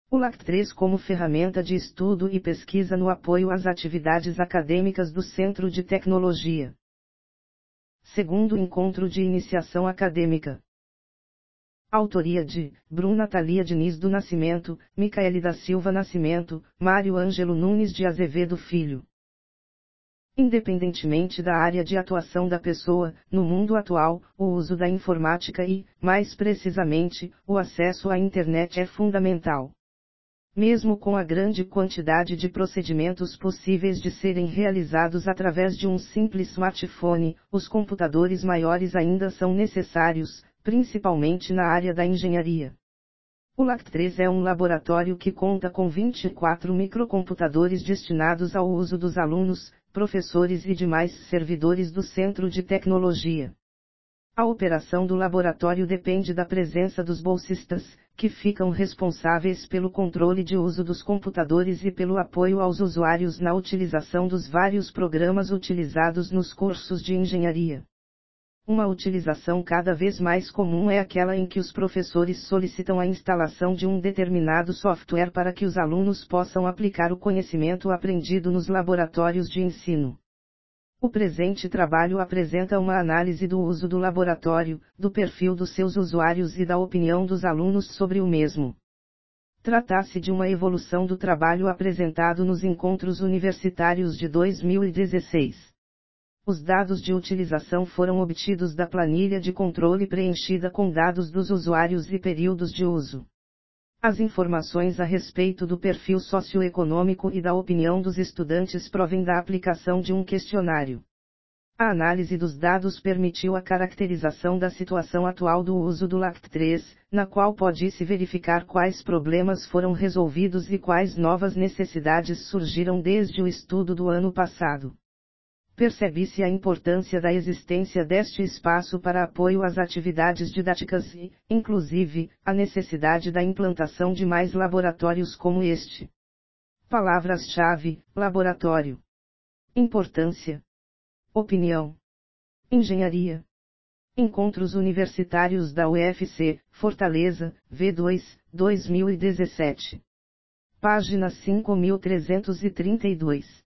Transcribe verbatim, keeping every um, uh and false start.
O L A C três como ferramenta de estudo e pesquisa no apoio às atividades acadêmicas do Centro de Tecnologia. Segundo encontro de iniciação acadêmica. Autoria de Bruna Thalia Diniz do Nascimento, Micaele da Silva Nascimento, Mário Ângelo Nunes de Azevedo Filho. Independentemente da área de atuação da pessoa, no mundo atual, o uso da informática e, mais precisamente, o acesso à internet é fundamental. Mesmo com a grande quantidade de procedimentos possíveis de serem realizados através de um simples smartphone, os computadores maiores ainda são necessários, principalmente na área da engenharia. O L A C três é um laboratório que conta com vinte e quatro microcomputadores destinados ao uso dos alunos, professores e demais servidores do Centro de Tecnologia. A operação do laboratório depende da presença dos bolsistas, que ficam responsáveis pelo controle de uso dos computadores e pelo apoio aos usuários na utilização dos vários programas utilizados nos cursos de engenharia. Uma utilização cada vez mais comum é aquela em que os professores solicitam a instalação de um determinado software para que os alunos possam aplicar o conhecimento aprendido nos laboratórios de ensino. O presente trabalho apresenta uma análise do uso do laboratório, do perfil dos seus usuários e da opinião dos alunos sobre o mesmo. Trata-se de uma evolução do trabalho apresentado nos encontros universitários de dois mil e dezesseis. Os dados de utilização foram obtidos da planilha de controle preenchida com dados dos usuários e períodos de uso. As informações a respeito do perfil socioeconômico e da opinião dos estudantes provêm da aplicação de um questionário. A análise dos dados permitiu a caracterização da situação atual do uso do L A C três, na qual pode-se verificar quais problemas foram resolvidos e quais novas necessidades surgiram desde o estudo do ano passado. Percebe-se a importância da existência deste espaço para apoio às atividades didáticas e, inclusive, a necessidade da implantação de mais laboratórios como este. Palavras-chave: laboratório, importância, opinião, engenharia. Encontros Universitários da U F C, Fortaleza, V dois, dois mil e dezessete. Página cinco mil trezentos e trinta e dois.